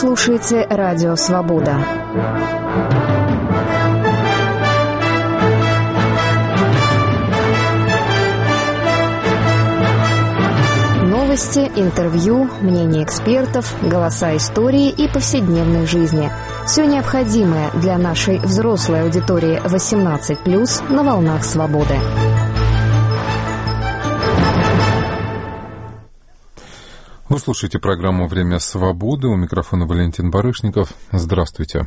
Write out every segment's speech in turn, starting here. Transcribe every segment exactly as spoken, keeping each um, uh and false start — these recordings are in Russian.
слушаете Радио Свобода. Новости, интервью, мнения экспертов, голоса истории и повседневной жизни. Все необходимое для нашей взрослой аудитории восемнадцать плюс на волнах свободы. Вы слушаете программу «Время свободы». У микрофона Валентин Барышников. Здравствуйте.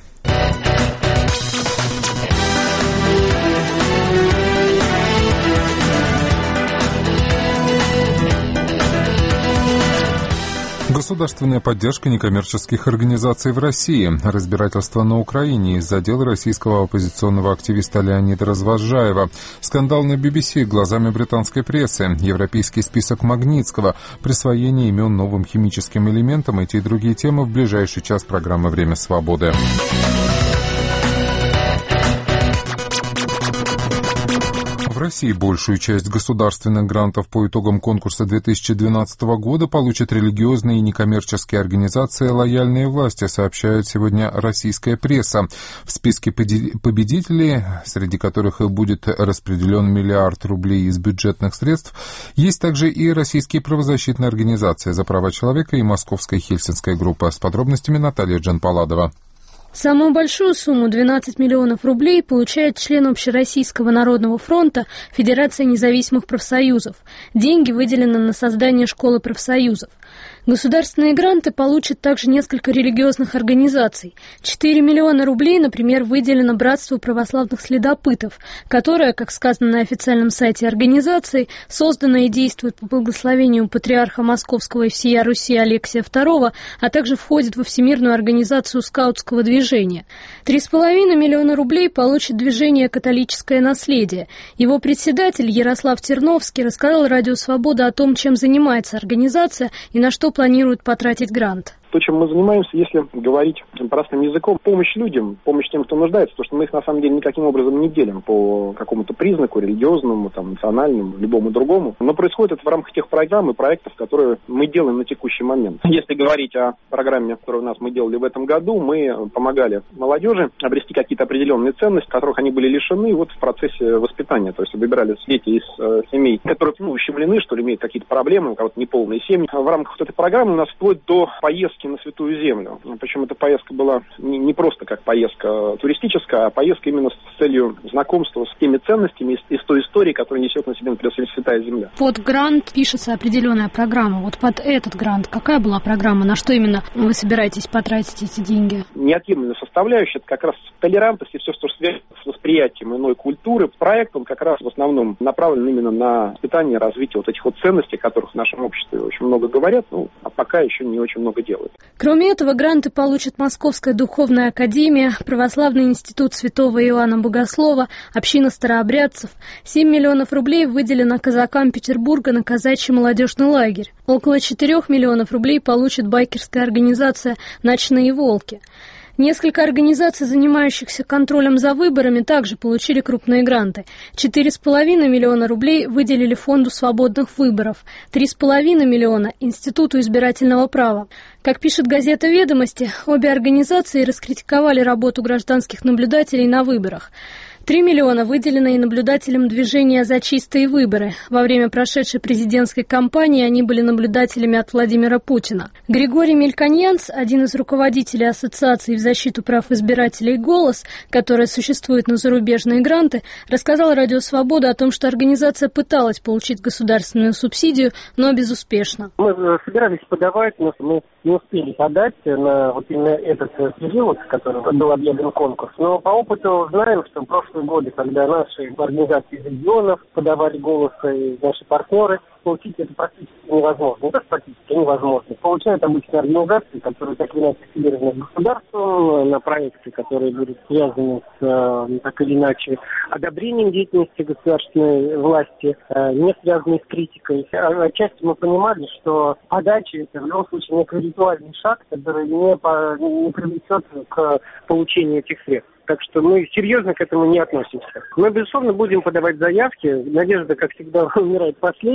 Государственная поддержка некоммерческих организаций в России. Разбирательство на Украине из-за дела российского оппозиционного активиста Леонида Развозжаева. Скандал на би би си глазами британской прессы. Европейский список Магнитского. Присвоение имен новым химическим элементам. Эти и другие темы в ближайший час программы «Время свободы». В России большую часть государственных грантов по итогам конкурса две тысячи двенадцатого года получат религиозные и некоммерческие организации «Лояльные власти», сообщает сегодня российская пресса. В списке победителей, среди которых и будет распределен миллиард рублей из бюджетных средств, есть также и российские правозащитные организации «За права человека» и Московская Хельсинская группа. С подробностями Наталья Джанпаладова. Самую большую сумму, двенадцать миллионов рублей, получает член Общероссийского народного фронта Федерация независимых профсоюзов. Деньги выделены на создание школы профсоюзов. Государственные гранты получат также несколько религиозных организаций. четыре миллиона рублей, например, выделено Братству православных следопытов, которое, как сказано на официальном сайте организации, создано и действует по благословению патриарха Московского и всея Руси Алексия второго, а также входит во Всемирную организацию скаутского движения. Три с половиной миллиона рублей получит движение «Католическое наследие». Его председатель Ярослав Терновский рассказал Радио Свобода о том, чем занимается организация и на что планирует потратить грант. То, чем мы занимаемся, если говорить простым языком, помощь людям, помощь тем, кто нуждается, потому что мы их на самом деле никаким образом не делим по какому-то признаку, религиозному, там, национальному, любому другому. Но происходит это в рамках тех программ и проектов, которые мы делаем на текущий момент. Если говорить о программе, которую у нас мы делали в этом году, мы помогали молодежи обрести какие-то определенные ценности, которых они были лишены вот в процессе воспитания. То есть выбирались дети из э, семей, которые ну, ущемлены, что ли, имеют какие-то проблемы, у кого-то неполные семьи. В рамках вот этой программы у нас вплоть до поездки на Святую Землю. Причем эта поездка была не, не просто как поездка туристическая, а поездка именно с целью знакомства с теми ценностями и с той историей, которую несет на себе, например, Святая Земля. Под грант пишется определенная программа. Вот под этот грант какая была программа? На что именно вы собираетесь потратить эти деньги? Неотъемлемая составляющая — это как раз толерантность и все, что связано с восприятием иной культуры. Проект, он как раз в основном направлен именно на воспитание и развитие вот этих вот ценностей, о которых в нашем обществе очень много говорят, ну, а пока еще не очень много делают. Кроме этого, гранты получат Московская духовная академия, Православный институт святого Иоанна Богослова, община старообрядцев. семь миллионов рублей выделено казакам Петербурга на казачий молодежный лагерь. Около четырех миллионов рублей получит байкерская организация «Ночные волки». Несколько организаций, занимающихся контролем за выборами, также получили крупные гранты. Четыре с половиной миллиона рублей выделили Фонду свободных выборов, три с половиной миллиона – Институту избирательного права. Как пишет газета «Ведомости», обе организации раскритиковали работу гражданских наблюдателей на выборах. Три миллиона выделено и наблюдателям движения «За чистые выборы». Во время прошедшей президентской кампании они были наблюдателями от Владимира Путина. Григорий Мельконьянц, один из руководителей Ассоциации в защиту прав избирателей «Голос», которая существует на зарубежные гранты, рассказал Радио Свобода о том, что организация пыталась получить государственную субсидию, но безуспешно. Мы собирались подавать, но мы не успели подать на вот именно этот период, в который был объявлен конкурс. Но по опыту знаем, что в прошлом годы, когда наши организации регионов подавали голоса и наши партнеры, получить это практически невозможно. Не то, что практически невозможно. Получают обычно организации, которые так или иначе федерированы государством, на проекты, которые будут связаны с, так или иначе, одобрением деятельности государственной власти, не связанной с критикой. Отчасти мы понимали, что подача — это в любом случае некий ритуальный шаг, который не, по, не приведет к получению этих средств. Так что мы серьезно к этому не относимся. Мы, безусловно, будем подавать заявки. Надежда, как всегда, умирает последней.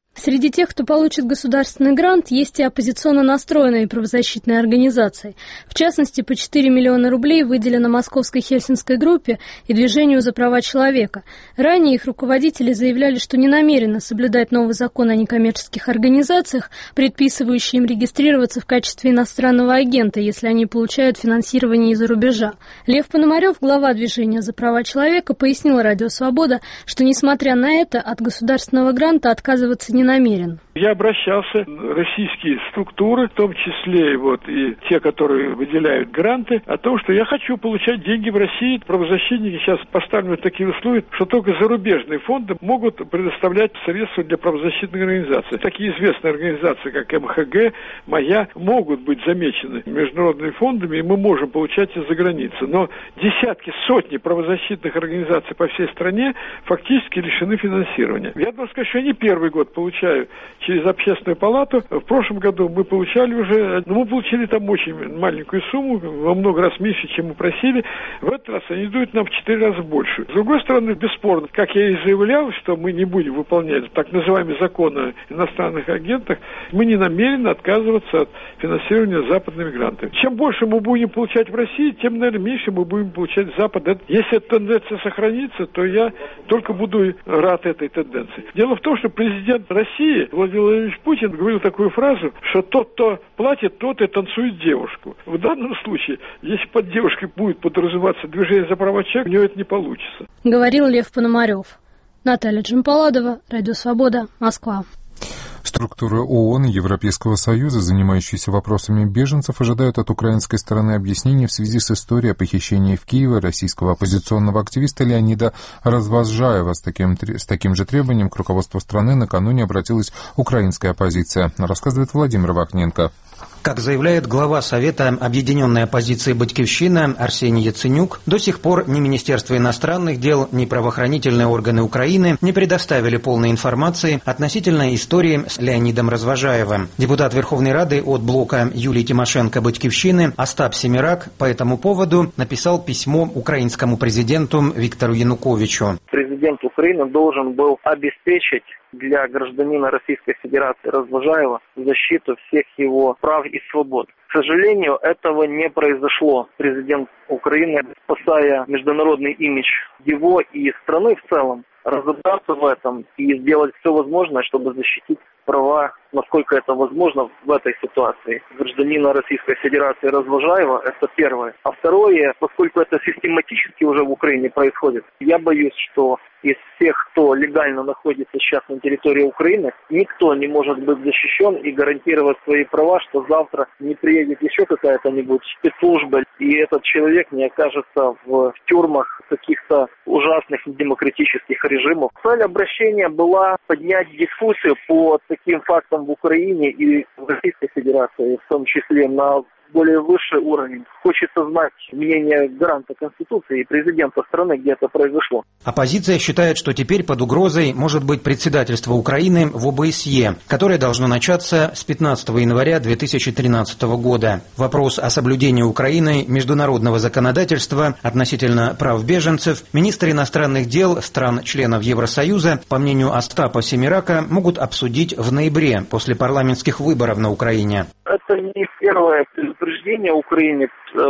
Среди тех, кто получит государственный грант, есть и оппозиционно настроенные правозащитные организации. В частности, по четыре миллиона рублей выделено Московской Хельсинской группе и Движению за права человека. Ранее их руководители заявляли, что не намерены соблюдать новый закон о некоммерческих организациях, предписывающий им регистрироваться в качестве иностранного агента, если они получают финансирование из-за рубежа. Лев Пономарев, глава Движения за права человека, пояснил Радио Свобода, что, несмотря на это, от государственного гранта отказываться не намерен. Я обращался в российские структуры, в том числе вот, и те, которые выделяют гранты, о том, что я хочу получать деньги в России. Правозащитники сейчас поставлены такие условия, что только зарубежные фонды могут предоставлять средства для правозащитных организаций. Такие известные организации, как эм ха гэ, «Моя», могут быть замечены международными фондами, и мы можем получать из-за границы. Но десятки, сотни правозащитных организаций по всей стране фактически лишены финансирования. Я должен сказать, что я не первый год получаю через общественную палату. В прошлом году мы получали уже, ну, мы получили там очень маленькую сумму, во много раз меньше, чем мы просили. В этот раз они дают нам в четыре раза больше. С другой стороны, бесспорно, как я и заявлял, что мы не будем выполнять так называемый закон о иностранных агентах, мы не намерены отказываться от финансирования западными грантами. Чем больше мы будем получать в России, тем, наверное, меньше мы будем получать с Запада. Если эта тенденция сохранится, то я только буду рад этой тенденции. Дело в том, что президент России Владимир Владимирович Путин говорил такую фразу, что тот, кто платит, тот и танцует девушку. В данном случае, если под девушкой будет подразумеваться движение за права человека, у него это не получится. Говорил Лев Пономарев. Наталья Джампаладова, Радио Свобода, Москва. Структуры ООН и Европейского Союза, занимающиеся вопросами беженцев, ожидают от украинской стороны объяснений в связи с историей о похищении в Киеве российского оппозиционного активиста Леонида Развозжаева. С таким, с таким же требованием к руководству страны накануне обратилась украинская оппозиция, рассказывает Владимир Вахненко. Как заявляет глава Совета Объединенной оппозиции «Батькивщина» Арсений Яценюк, до сих пор ни Министерство иностранных дел, ни правоохранительные органы Украины не предоставили полной информации относительно истории с Леонидом Развозжаевым. Депутат Верховной Рады от блока Юлии Тимошенко «Батькивщины» Остап Семерак по этому поводу написал письмо украинскому президенту Виктору Януковичу. Президент Украины должен был обеспечить для гражданина Российской Федерации Развозжаева защиту всех его прав и свобод. К сожалению, этого не произошло. Президент Украины, спасая международный имидж его и страны в целом, разобраться в этом и сделать все возможное, чтобы защитить права, насколько это возможно в этой ситуации. Гражданина Российской Федерации Развозжаева — это первое. А второе, поскольку это систематически уже в Украине происходит, я боюсь, что из всех, кто легально находится сейчас на территории Украины, никто не может быть защищен и гарантировать свои права, что завтра не приедет еще какая-то-нибудь спецслужба, и этот человек не окажется в тюрьмах каких-то ужасных демократических режимов. Цель обращения была поднять дискуссию по таким фактам в Украине и в Российской Федерации, в том числе на более высший уровень. Хочется знать мнение гаранта Конституции и президента страны, где это произошло. Оппозиция считает, что теперь под угрозой может быть председательство Украины в о бэ эс е, которое должно начаться с пятнадцатого января две тысячи тринадцатого года. Вопрос о соблюдении Украиной международного законодательства относительно прав беженцев министры иностранных дел стран-членов Евросоюза, по мнению Остапа Семерака, могут обсудить в ноябре после парламентских выборов на Украине. Это не первое предупреждение Украине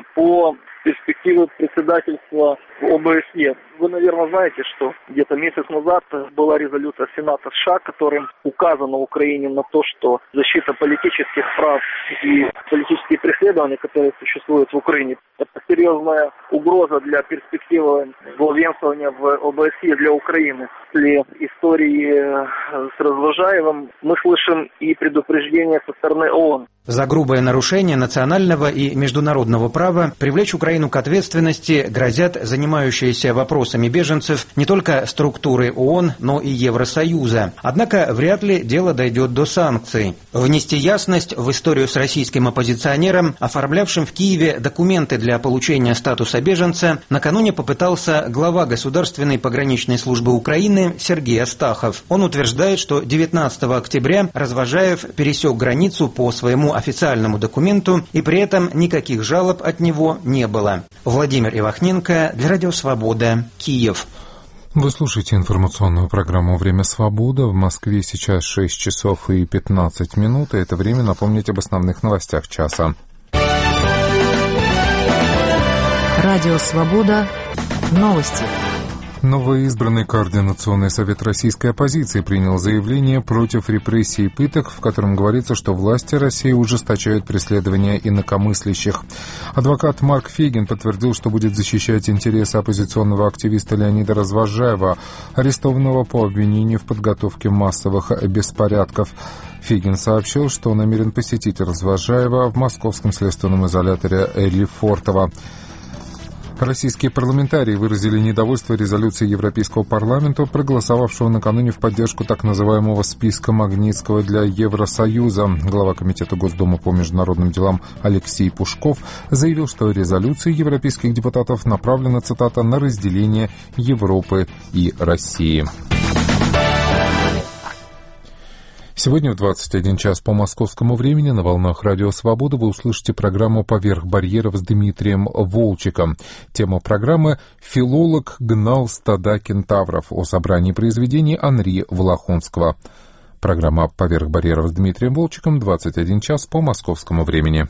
по перспективе председательства в о бэ эс е. Вы, наверное, знаете, что где-то месяц назад была резолюция Сената США, которым указано Украине на то, что защита политических прав и политические преследования, которые существуют в Украине, это серьезная угроза для перспективы главенствования в о бэ эс е для Украины. После истории с Развозжаевым мы слышим и предупреждения со стороны ООН. За грубое нарушение национального и международного права привлечь Украину к ответственности грозят занимающиеся вопросами беженцев не только структуры ООН, но и Евросоюза. Однако вряд ли дело дойдет до санкций. Внести ясность в историю с российским оппозиционером, оформлявшим в Киеве документы для получения статуса беженца, накануне попытался глава Государственной пограничной службы Украины Сергей Астахов. Он утверждает, что девятнадцатого октября Развозжаев пересек границу по своему официальному документу, и при этом никаких жалоб от него не было. Владимир Ивахненко для Радио Свобода, Киев. Вы слушаете информационную программу «Время свободы». В Москве сейчас шесть часов и пятнадцать минут. И это время напомнить об основных новостях часа. Радио «Свобода». Новости. Новоизбранный Координационный совет российской оппозиции принял заявление против репрессий и пыток, в котором говорится, что власти России ужесточают преследования инакомыслящих. Адвокат Марк Фейгин подтвердил, что будет защищать интересы оппозиционного активиста Леонида Развозжаева, арестованного по обвинению в подготовке массовых беспорядков. Фейгин сообщил, что намерен посетить Развозжаева в московском следственном изоляторе Лефортово. Российские парламентарии выразили недовольство резолюцией Европейского парламента, проголосовавшего накануне в поддержку так называемого списка Магнитского для Евросоюза. Глава Комитета Госдумы по международным делам Алексей Пушков заявил, что резолюция европейских депутатов направлена, цитата, «на разделение Европы и России». Сегодня в двадцать один час по московскому времени на волнах Радио Свобода вы услышите программу «Поверх барьеров» с Дмитрием Волчиком. Тема программы «Филолог гнал стада кентавров» о собрании произведений Анри Волохонского. Программа «Поверх барьеров» с Дмитрием Волчиком, двадцать один час по московскому времени.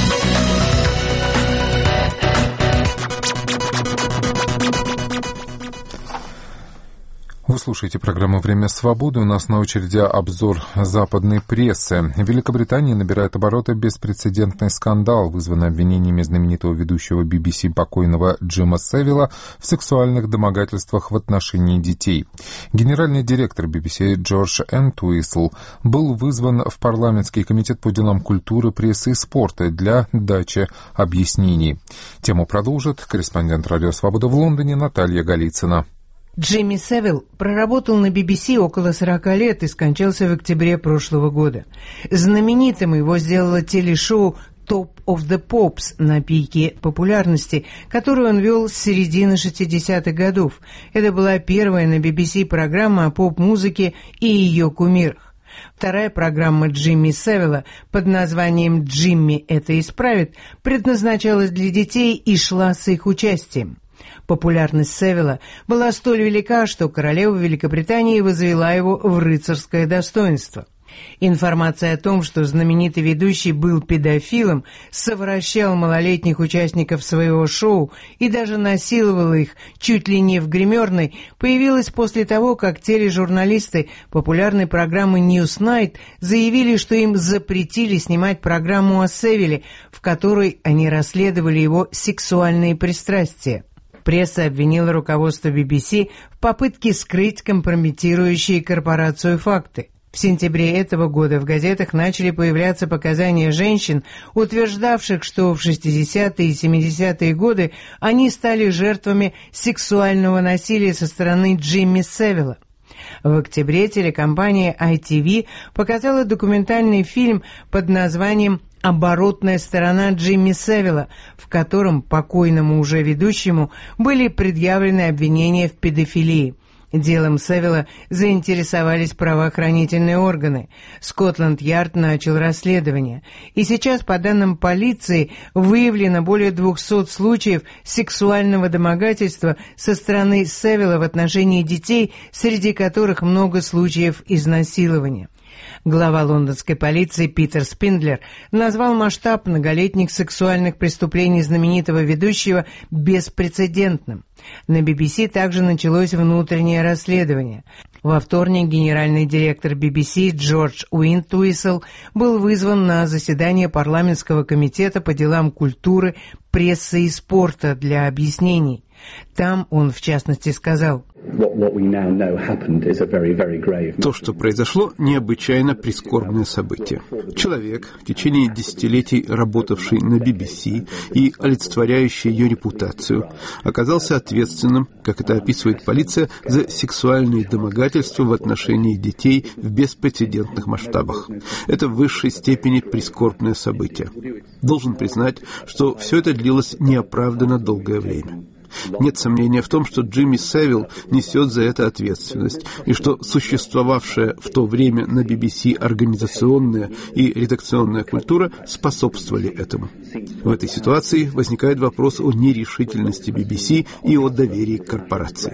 Вы слушаете программу «Время свободы». У нас на очереди обзор западной прессы. В Великобритании набирает обороты беспрецедентный скандал, вызванный обвинениями знаменитого ведущего би би си покойного Джима Севилла в сексуальных домогательствах в отношении детей. Генеральный директор би би си Джордж Энтуисл был вызван в парламентский комитет по делам культуры, прессы и спорта для дачи объяснений. Тему продолжит корреспондент «Радио Свобода» в Лондоне Наталья Голицына. Джимми Севилл проработал на би би си около сорока лет и скончался в октябре прошлого года. Знаменитым его сделало телешоу «Top of the Pops» на пике популярности, которую он вел с середины шестидесятых годов. Это была первая на би би си программа о поп-музыке и ее кумирах. Вторая программа Джимми Севилла под названием «Джимми это исправит» предназначалась для детей и шла с их участием. Популярность Севилла была столь велика, что королева Великобритании возвела его в рыцарское достоинство. Информация о том, что знаменитый ведущий был педофилом, совращал малолетних участников своего шоу и даже насиловал их чуть ли не в гримерной, появилась после того, как тележурналисты популярной программы Newsnight заявили, что им запретили снимать программу о Севилле, в которой они расследовали его сексуальные пристрастия. Пресса обвинила руководство би би си в попытке скрыть компрометирующие корпорацию факты. В сентябре этого года в газетах начали появляться показания женщин, утверждавших, что в шестидесятые и семидесятые годы они стали жертвами сексуального насилия со стороны Джимми Севилла. В октябре телекомпания ай ти ви показала документальный фильм под названием «Оборотная сторона Джимми Севилла», в котором покойному уже ведущему были предъявлены обвинения в педофилии. Делом Севилла заинтересовались правоохранительные органы. Скотланд-Ярд начал расследование. И сейчас, по данным полиции, выявлено более двухсот случаев сексуального домогательства со стороны Севилла в отношении детей, среди которых много случаев изнасилования. Глава лондонской полиции Питер Спиндлер назвал масштаб многолетних сексуальных преступлений знаменитого ведущего беспрецедентным. На би би си также началось внутреннее расследование. Во вторник генеральный директор би би си Джордж Уинтуисл был вызван на заседание парламентского комитета по делам культуры, прессы и спорта для объяснений. Там он, в частности, сказал: То, что произошло, необычайно прискорбное событие. Человек, в течение десятилетий работавший на би би си и олицетворяющий ее репутацию, оказался ответственным, как это описывает полиция, за сексуальные домогательства в отношении детей в беспрецедентных масштабах. Это в высшей степени прискорбное событие. Должен признать, что все это длилось неоправданно долгое время. Нет сомнения в том, что Джимми Севилл несет за это ответственность, и что существовавшая в то время на би би си организационная и редакционная культура способствовали этому. В этой ситуации возникает вопрос о нерешительности би би си и о доверии к корпорации.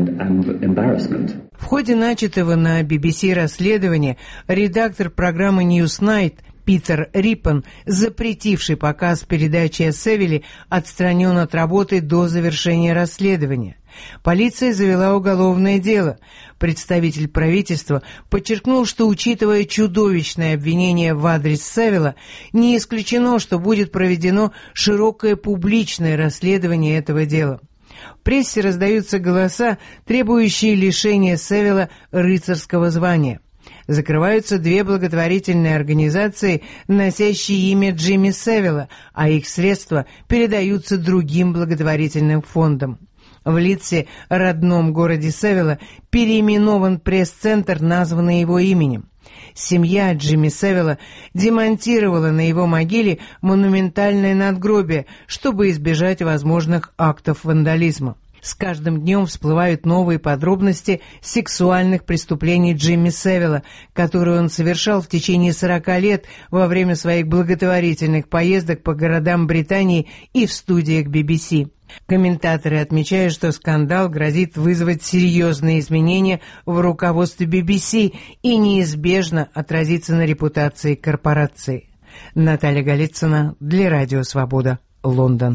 В ходе начатого на би би си расследования редактор программы Newsnight Питер Риппен, запретивший показ передачи о Севилле, отстранен от работы до завершения расследования. Полиция завела уголовное дело. Представитель правительства подчеркнул, что, учитывая чудовищное обвинение в адрес Севилла, не исключено, что будет проведено широкое публичное расследование этого дела. В прессе раздаются голоса, требующие лишения Севилла рыцарского звания. Закрываются две благотворительные организации, носящие имя Джимми Севилла, а их средства передаются другим благотворительным фондам. В Лидсе, родном городе Севилла, переименован пресс-центр, названный его именем. Семья Джимми Севилла демонтировала на его могиле монументальное надгробие, чтобы избежать возможных актов вандализма. С каждым днем всплывают новые подробности сексуальных преступлений Джимми Севилла, которые он совершал в течение сорока лет во время своих благотворительных поездок по городам Британии и в студиях би би си. Комментаторы отмечают, что скандал грозит вызвать серьезные изменения в руководстве би би си и неизбежно отразится на репутации корпорации. Наталья Голицына для Радио Свобода, Лондон.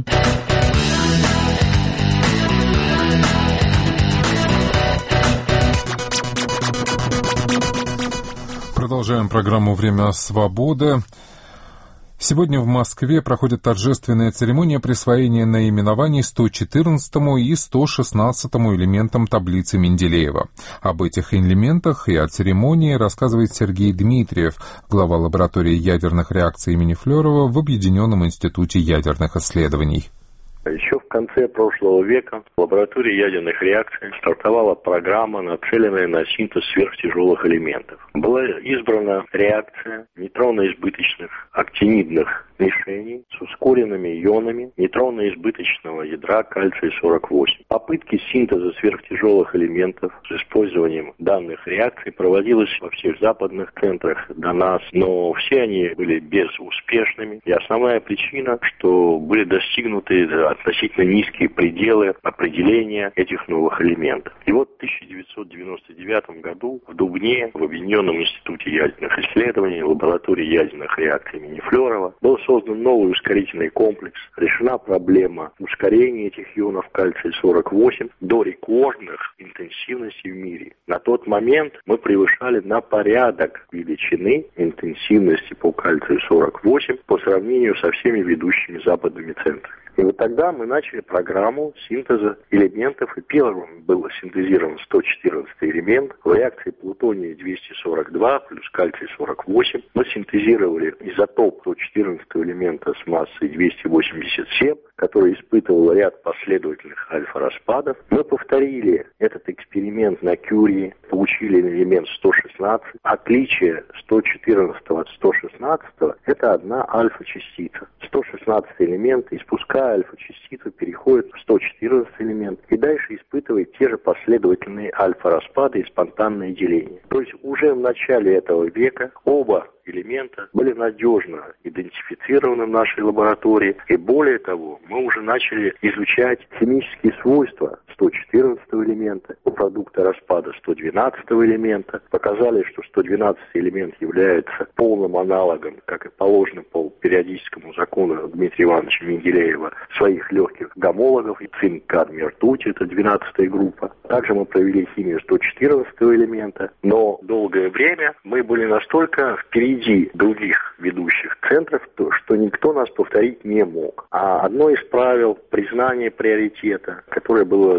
Продолжаем программу «Время свободы». Сегодня в Москве проходит торжественная церемония присвоения наименований сто четырнадцатому и сто шестнадцатому элементам таблицы Менделеева. Об этих элементах и о церемонии рассказывает Сергей Дмитриев, глава лаборатории ядерных реакций имени Флёрова в Объединенном институте ядерных исследований. Еще в конце прошлого века в лаборатории ядерных реакций стартовала программа, нацеленная на синтез сверхтяжелых элементов. Была избрана реакция нейтронно-избыточных актинидных мишеней с ускоренными ионами нейтронно-избыточного ядра кальция сорок восемь. Попытки синтеза сверхтяжелых элементов с использованием данных реакций проводились во всех западных центрах до нас, но все они были безуспешными. И основная причина, что были достигнуты относительно низкие пределы определения этих новых элементов. И вот в тысяча девятьсот девяносто девятом году в Дубне, в Объединенном институте ядерных исследований, лаборатории ядерных реакций имени Флёрова, был создан новый ускорительный комплекс, решена проблема ускорения этих ионов кальция сорок восемь до рекордных интенсивностей в мире. На тот момент мы превышали на порядок величины интенсивности по кальцию сорок восемь по сравнению со всеми ведущими западными центрами. И вот тогда мы начали программу синтеза элементов, и первым был синтезирован сто четырнадцатый элемент. В реакции плутония двести сорок два плюс кальций сорок восемь мы синтезировали изотоп сто четырнадцатого элемента с массой двести восемьдесят семь, который испытывал ряд последовательных альфа-распадов. Мы повторили этот эксперимент на Кюри, получили элемент сто шестнадцать. Отличие сто четырнадцатого от сто шестнадцатого – это одна альфа-частица. сто шестнадцатый элемент, испуская альфа-частицу, переходит в сто четырнадцатый элемент и дальше испытывает те же последовательные альфа-распады и спонтанное деление. То есть уже в начале этого века оба элемента были надежно идентифицированы в нашей лаборатории, и более того, мы уже начали изучать химические свойства сто четырнадцатого элемента у продукта распада сто двенадцатого элемента, показали, что сто двенадцатый элемент является полным аналогом, как и положено по периодическому закону Дмитрия Ивановича Менделеева, своих легких гомологов, и цинк, кадмий, ртуть, это двенадцатая группа. Также мы провели химию сто четырнадцатого элемента, но долгое время мы были настолько впереди других ведущих центров, то, что никто нас повторить не мог. А одно из правил признания приоритета, которое было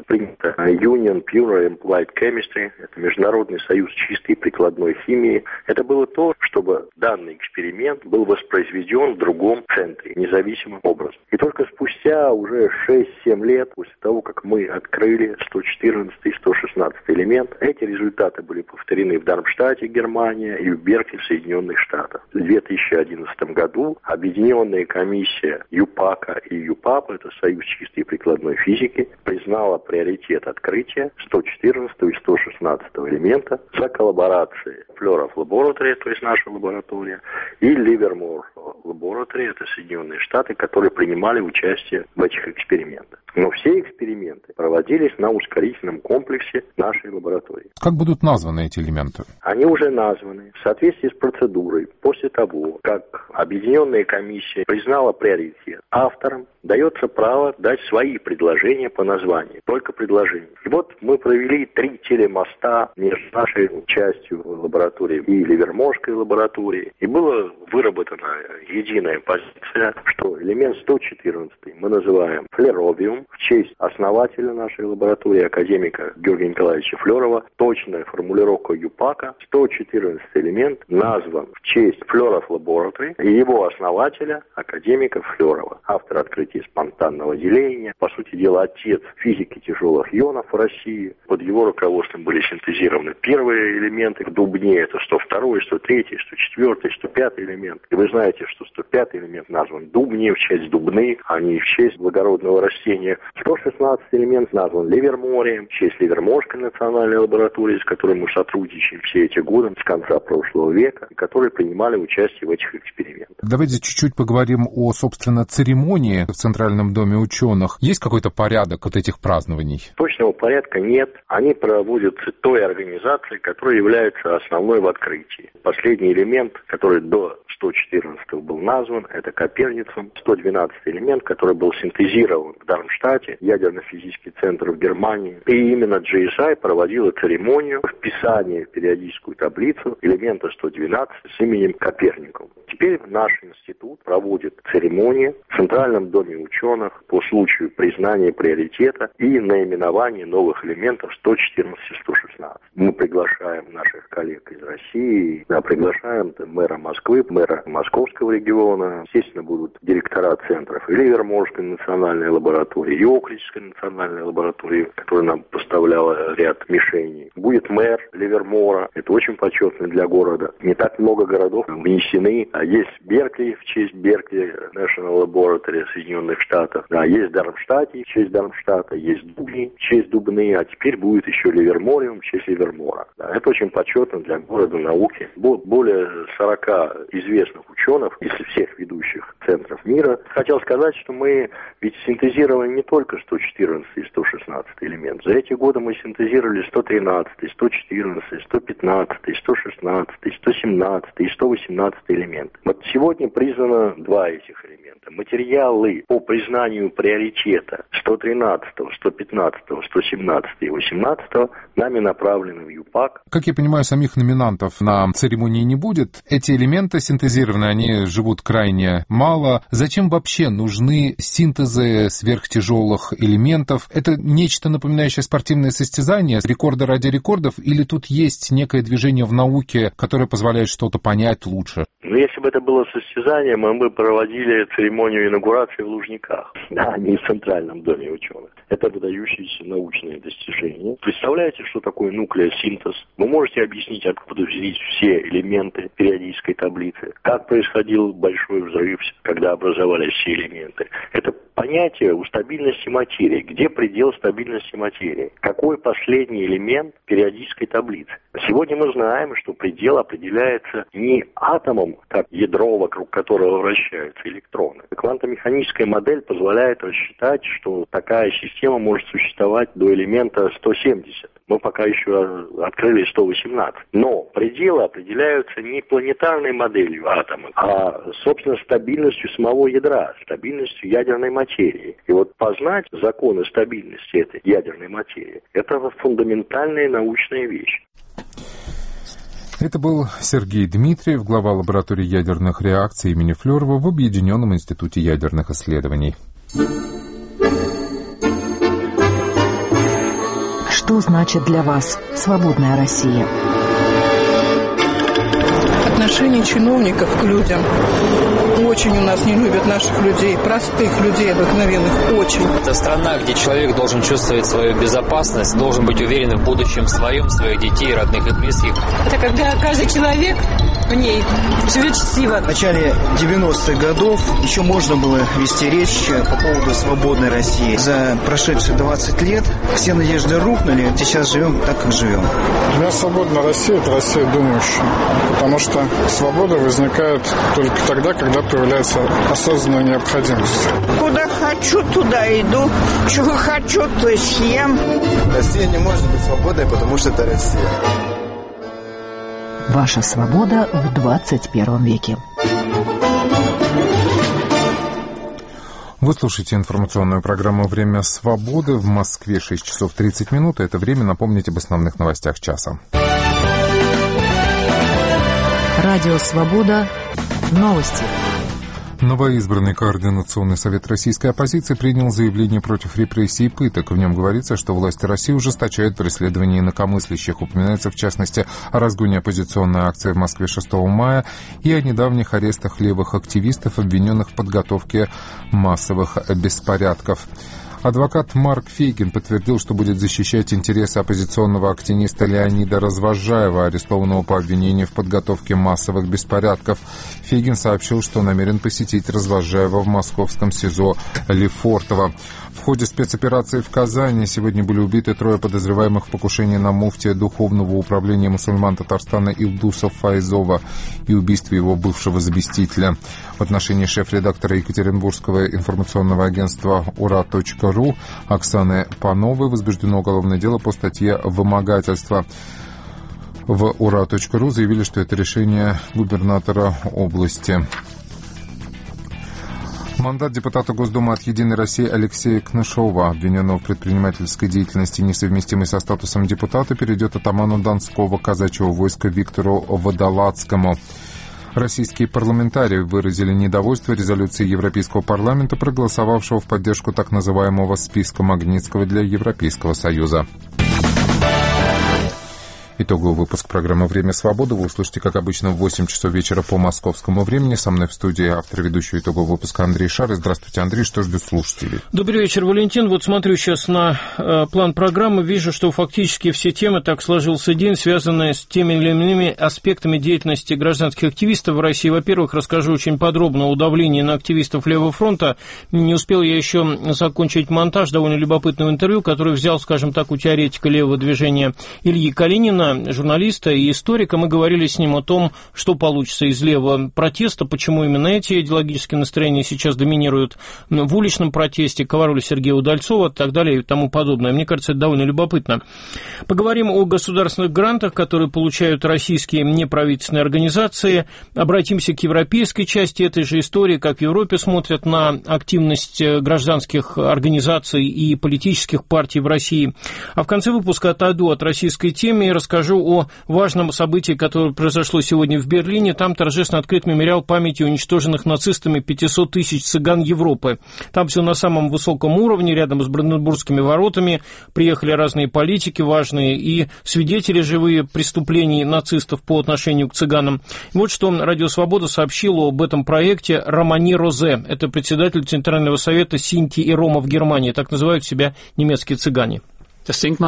принято Union Pure and Applied Chemistry, это Международный союз чистой и прикладной химии. Это было то, чтобы данный эксперимент был воспроизведен в другом центре, независимым образом. И только спустя уже шесть-семь лет, после того, как мы открыли сто четырнадцатый и сто шестнадцатый элемент, эти результаты были повторены в Дармштадте, Германия, и в Беркли, Соединенных Штатах. В две тысячи одиннадцатом году объединенная комиссия ЮПАКа и ЮПАПа, это Союз чистой и прикладной физики, признала приоритет открытия сто четырнадцатого и сто шестнадцатого элемента за коллаборацией Fluorov Laboratory, то есть наша лаборатория, и Livermore Laboratory, это Соединенные Штаты, которые принимали участие в этих экспериментах. Но все эксперименты проводились на ускорительном комплексе нашей лаборатории. Как будут названы эти элементы? Они уже названы в соответствии с процедурой. После того, как объединенная комиссия признала приоритет, авторам дается право дать свои предложения по названию, только предложения. И вот мы провели три телемоста между нашей частью лаборатории и Ливерморской лабораторией, и была выработана единая позиция, что элемент сто четырнадцатый мы называем флеровиум в честь основателя нашей лаборатории, академика Георгия Николаевича Флерова. Точная формулировка ЮПАКа: сто четырнадцатый элемент назван в честь Fluorov Laboratory и его основателя, академика Флерова, автор открытия спонтанного деления, по сути дела, отец физики тяжелых ионов в России. Под его руководством были синтезированы первые элементы в Дубне, это сто второй, сто третий, сто четвёртый, сто пятый элемент. И вы знаете, что сто пятый элемент назван Дубни в честь Дубны, а не в честь благородного растения. сто шестнадцатый элемент назван Ливерморием в честь Ливерморской национальной лаборатории, с которой мы сотрудничаем все эти годы, с конца прошлого века, и которые принимали участие в этих экспериментах. Давайте чуть-чуть поговорим о, собственно, церемонии в Центральном доме ученых. Есть какой-то порядок от этих празднований? Точного порядка нет. Они проводятся той организацией, которая является основной в открытии. Последний элемент, который до сто четырнадцатого был назван, это Коперником. сто двенадцатый элемент, который был синтезирован в Дармштадте, ядерно-физический центр в Германии. И именно джей эс ай проводила церемонию вписания в периодическую таблицу элемента сто двенадцать с именем Коперником. Теперь наш институт проводит церемонию в Центральном доме ученых по случаю признания приоритета и наименования новых элементов сто четырнадцать и сто шестнадцать. Мы приглашаем наших коллег из России, да, приглашаем мэра Москвы, мэра Московского региона. Естественно, будут директора центров и Ливерморской национальной лаборатории, и Окличской национальной лаборатории, которая нам поставляла ряд мишеней. Будет мэр Ливермора, это очень почетно для города. Не так много городов внесены. Есть Беркли в честь Беркли National Laboratory Соединенных Штатов. Да, есть Дармштадт в честь Дармштадта, есть Дубни в честь Дубны, а теперь будет еще Ливермориум в честь Ливермора. Да, это очень почетно для города науки. Более сорока известных ученых из всех ведущих центров мира. Хотел сказать, что мы ведь синтезировали не только сто четырнадцатый и сто шестнадцатый элемент. За эти годы мы синтезировали сто тринадцатый, сто четырнадцатый, сто пятнадцатый, сто шестнадцатый, сто семнадцатый и сто восемнадцатый элемент. Вот сегодня признано два этих элемента. Материалы по признанию приоритета сто тринадцатого, сто пятнадцатого, сто семнадцатого и восемнадцатого нами направлены в ЮПАК. Как я понимаю, самих номинантов на церемонии не будет. Эти элементы синтезированы, они живут крайне мало. Зачем вообще нужны синтезы сверхтяжелых элементов? Это нечто напоминающее спортивное состязание, рекорды ради рекордов, или тут есть некое движение в науке, которое позволяет что-то понять лучше? Ну, если бы это было состязание, мы бы проводили церемонию инаугурации в Лужниках, да, не в Центральном доме ученых. Это выдающиеся научные достижения. Представляете, что такое нуклеосинтез? Вы можете объяснить, откуда взялись все элементы периодической таблицы? Как происходил большой взрыв, когда образовались все элементы? Это понятие у стабильности материи. Где предел стабильности материи? Какой последний элемент периодической таблицы? Сегодня мы знаем, что предел определяется не атомом, как ядро, вокруг которого вращаются электроны. Квантомеханическая модель позволяет рассчитать, что такая система может существовать до элемента сто семьдесят. Мы пока еще открыли сто восемнадцать. Но пределы определяются не планетарной моделью атома, а, собственно, стабильностью самого ядра, стабильностью ядерной материи. И вот познать законы стабильности этой ядерной материи – это фундаментальная научная вещь. Это был Сергей Дмитриев, глава лаборатории ядерных реакций имени Флерова в Объединенном институте ядерных исследований. Что значит для вас свободная Россия? Отношение чиновников к людям. Очень у нас не любят наших людей, простых людей обыкновенных, очень. Это страна, где человек должен чувствовать свою безопасность, должен быть уверен в будущем своем, своих детей, родных и близких. Это когда каждый человек в ней живет счастливо. В начале девяностых годов еще можно было вести речь по поводу свободной России. За прошедшие двадцать лет все надежды рухнули, сейчас живем так, как живем. Для меня свободная Россия – это Россия думающая, потому что свобода возникает только тогда, когда появляется осознанная необходимость. Куда хочу, туда иду. Чего хочу, то съем. Россия не может быть свободной, потому что это Россия. Ваша свобода в двадцать первом веке. Вы слушаете информационную программу «Время свободы». В Москве шесть часов тридцать минут. Это время напомнить об основных новостях часа. Радио «Свобода». Новости. Новоизбранный Координационный совет российской оппозиции принял заявление против репрессий и пыток. В нем говорится, что власти России ужесточают преследование инакомыслящих. Упоминается, в частности, о разгоне оппозиционной акции в Москве шестого мая и о недавних арестах левых активистов, обвиненных в подготовке массовых беспорядков. Адвокат Марк Фейгин подтвердил, что будет защищать интересы оппозиционного активиста Леонида Развозжаева, арестованного по обвинению в подготовке массовых беспорядков. Фейгин сообщил, что намерен посетить Развозжаева в московском СИЗО Лефортово. В ходе спецоперации в Казани сегодня были убиты трое подозреваемых в покушении на муфтия Духовного управления мусульман Татарстана Илдуса Файзова и убийстве его бывшего заместителя. В отношении шеф-редактора Екатеринбургского информационного агентства ура.ру Оксаны Пановой возбуждено уголовное дело по статье «Вымогательство». В ура.ру заявили, что это решение губернатора области. Мандат депутата Госдумы от «Единой России» Алексея Кнышова, обвиненного в предпринимательской деятельности, несовместимой со статусом депутата, перейдет атаману Донского казачьего войска Виктору Водолацкому. Российские парламентарии выразили недовольство резолюцией Европейского парламента, проголосовавшего в поддержку так называемого списка Магнитского для Европейского Союза. Итоговый выпуск программы «Время свободы» вы услышите, как обычно, в восемь часов вечера по московскому времени. Со мной в студии автор ведущего итогового выпуска Андрей Шар. Здравствуйте, Андрей. Что ждет слушателей? Добрый вечер, Валентин. Вот смотрю сейчас на э, план программы, вижу, что фактически все темы, так сложился день, связанные с теми или иными аспектами деятельности гражданских активистов в России. Во-первых, расскажу очень подробно о давлении на активистов Левого фронта. Не успел я еще закончить монтаж довольно любопытного интервью, который взял, скажем так, у теоретика левого движения Ильи Калинина, журналиста и историка. Мы говорили с ним о том, что получится из левого протеста, почему именно эти идеологические настроения сейчас доминируют в уличном протесте, к роль Сергея Удальцова и так далее и тому подобное. Мне кажется, это довольно любопытно. Поговорим о государственных грантах, которые получают российские неправительственные организации. Обратимся к европейской части этой же истории, как в Европе смотрят на активность гражданских организаций и политических партий в России. А в конце выпуска отойду от российской темы и расскажу о важном событии, которое произошло сегодня в Берлине. Там торжественно открыт мемориал памяти уничтоженных нацистами пятисот тысяч цыган Европы. Там все на самом высоком уровне, рядом с Бранденбургскими воротами. Приехали разные политики важные и свидетели живые преступлений нацистов по отношению к цыганам. Вот что Радио Свобода сообщило об этом проекте Романи Розе. Это председатель Центрального совета Синти и Рома в Германии. Так называют себя немецкие цыгане. Этот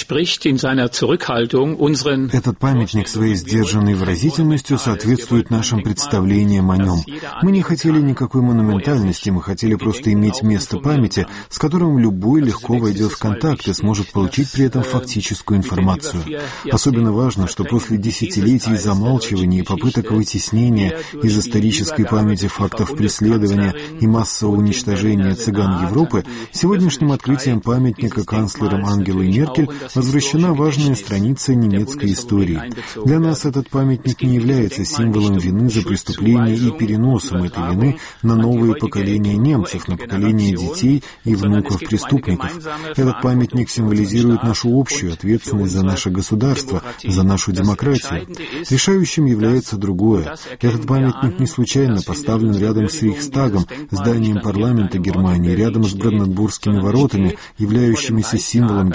памятник своей сдержанной выразительностью соответствует нашим представлениям о нем. Мы не хотели никакой монументальности, мы хотели просто иметь место памяти, с которым любой легко войдет в контакт и сможет получить при этом фактическую информацию. Особенно важно, что после десятилетий замалчивания и попыток вытеснения из исторической памяти фактов преследования и массового уничтожения цыган Европы, сегодняшним открытием памятника канцлером Ангелой Меркель возвращена важная страница немецкой истории. Для нас этот памятник не является символом вины за преступление и переносом этой вины на новые поколения немцев, на поколение детей и внуков преступников. Этот памятник символизирует нашу общую ответственность за наше государство, за нашу демократию. Решающим является другое. Этот памятник не случайно поставлен рядом с Рейхстагом, зданием парламента Германии, рядом с Бранденбургскими воротами, являющимися символом Германии.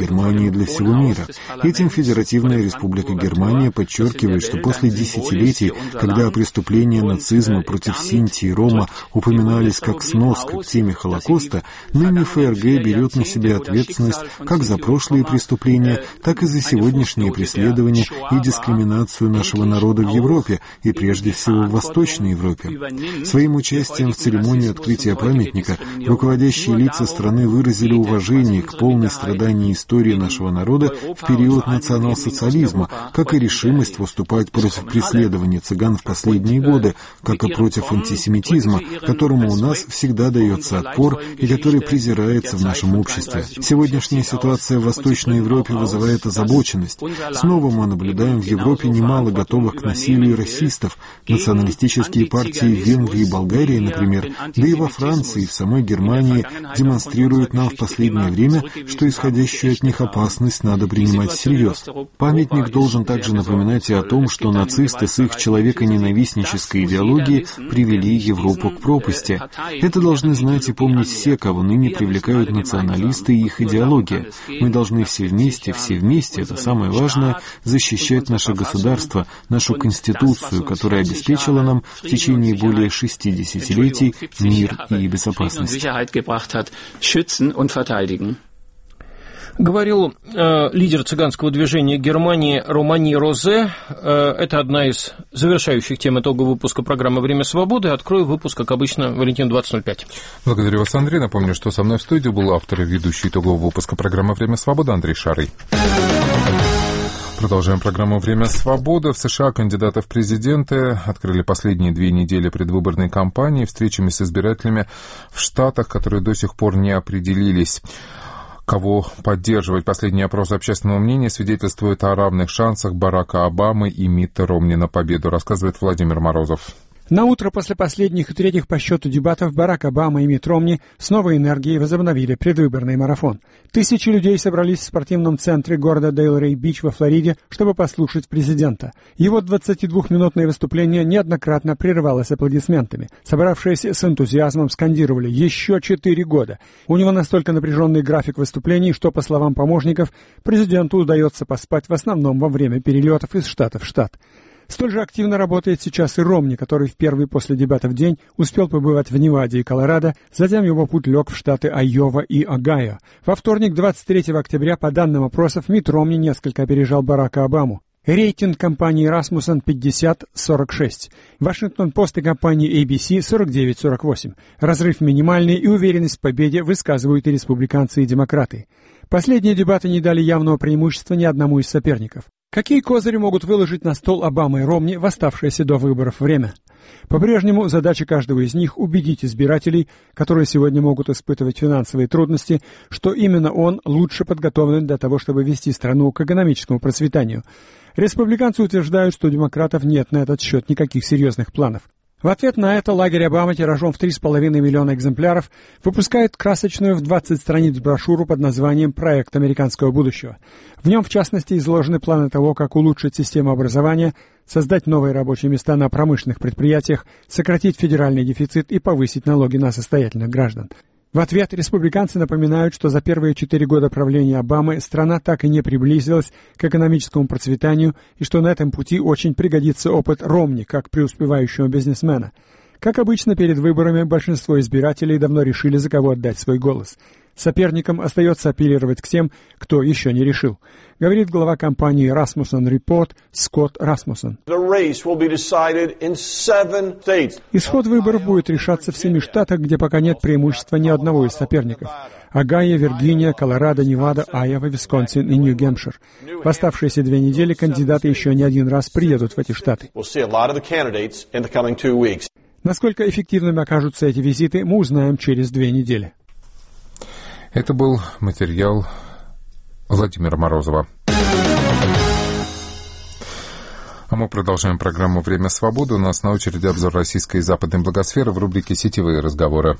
Германии и для всего мира. Этим Федеративная Республика Германия подчеркивает, что после десятилетий, когда преступления нацизма против Синти и Рома упоминались как сноска к теме Холокоста, ныне ФРГ берет на себя ответственность как за прошлые преступления, так и за сегодняшние преследования и дискриминацию нашего народа в Европе, и прежде всего в Восточной Европе. Своим участием в церемонии открытия памятника руководящие лица страны выразили уважение к полной страдании истории нашего народа в период национал-социализма, как и решимость выступать против преследования цыган в последние годы, как и против антисемитизма, которому у нас всегда дается отпор и который презирается в нашем обществе. Сегодняшняя ситуация в Восточной Европе вызывает озабоченность. Снова мы наблюдаем в Европе немало готовых к насилию расистов. Националистические партии в Венгрии и Болгарии, например, да и во Франции, и в самой Германии демонстрируют нам в последнее время, что исходящую от них опасность надо принимать всерьез. Памятник должен также напоминать и о том, что нацисты с их человеконенавистнической идеологией привели Европу к пропасти. Это должны знать и помнить все, кого ныне привлекают националисты и их идеология. Мы должны все вместе, все вместе, это самое важное, защищать наше государство, нашу Конституцию, которая обеспечила нам в течение более шести десятилетий мир и безопасность. Говорил э, лидер цыганского движения Германии Романи Розе. Э, это одна из завершающих тем итогового выпуска программы «Время свободы». Открою выпуск, как обычно, Валентин, двадцать ноль пять. Благодарю вас, Андрей. Напомню, что со мной в студии был автор и ведущий итогового выпуска программы «Время свободы» Андрей Шарый. Продолжаем программу «Время свободы». В США кандидаты в президенты открыли последние две недели предвыборной кампании встречами с избирателями в штатах, которые до сих пор не определились, кого поддерживать. Последний опрос общественного мнения свидетельствует о равных шансах Барака Обамы и Митта Ромни на победу, рассказывает Владимир Морозов. На утро после последних и третьих по счету дебатов Барак Обама и Митт Ромни с новой энергией возобновили предвыборный марафон. Тысячи людей собрались в спортивном центре города Дейл-Рей-Бич во Флориде, чтобы послушать президента. Его двадцатидвухминутное выступление неоднократно прерывалось аплодисментами. Собравшиеся с энтузиазмом скандировали «Еще четыре года». У него настолько напряженный график выступлений, что, по словам помощников, президенту удается поспать в основном во время перелетов из штата в штат. Столь же активно работает сейчас и Ромни, который в первый после дебатов день успел побывать в Неваде и Колорадо, затем его путь лег в штаты Айова и Огайо. Во вторник, двадцать третьего октября, по данным опросов, Митт Ромни несколько опережал Барака Обаму. Рейтинг компании Rasmussen пятьдесят сорок шесть. Вашингтон-Пост и компании эй би си сорок девять сорок восемь. Разрыв минимальный, и уверенность в победе высказывают и республиканцы, и демократы. Последние дебаты не дали явного преимущества ни одному из соперников. Какие козыри могут выложить на стол Обама и Ромни в оставшееся до выборов время? По-прежнему задача каждого из них убедить избирателей, которые сегодня могут испытывать финансовые трудности, что именно он лучше подготовлен для того, чтобы вести страну к экономическому процветанию. Республиканцы утверждают, что у демократов нет на этот счет никаких серьезных планов. В ответ на это лагерь Обамы тиражом в три с половиной миллиона экземпляров выпускает красочную в двадцать страниц брошюру под названием «Проект американского будущего». В нем, в частности, изложены планы того, как улучшить систему образования, создать новые рабочие места на промышленных предприятиях, сократить федеральный дефицит и повысить налоги на состоятельных граждан. В ответ республиканцы напоминают, что за первые четыре года правления Обамы страна так и не приблизилась к экономическому процветанию и что на этом пути очень пригодится опыт Ромни как преуспевающего бизнесмена. Как обычно, перед выборами большинство избирателей давно решили, за кого отдать свой голос. Соперникам остается апеллировать к тем, кто еще не решил, говорит глава компании Rasmussen Report Скотт Расмуссен. Исход выборов будет решаться в семи штатах, где пока нет преимущества ни одного из соперников. Огайо, Виргиния, Колорадо, Невада, Айова, Висконсин и Нью-Гэмпшир. В оставшиеся две недели кандидаты еще не один раз приедут в эти штаты. Насколько эффективными окажутся эти визиты, мы узнаем через две недели. Это был материал Владимира Морозова. А мы продолжаем программу «Время свободы». У нас на очереди обзор российской и западной благосферы в рубрике «Сетевые разговоры».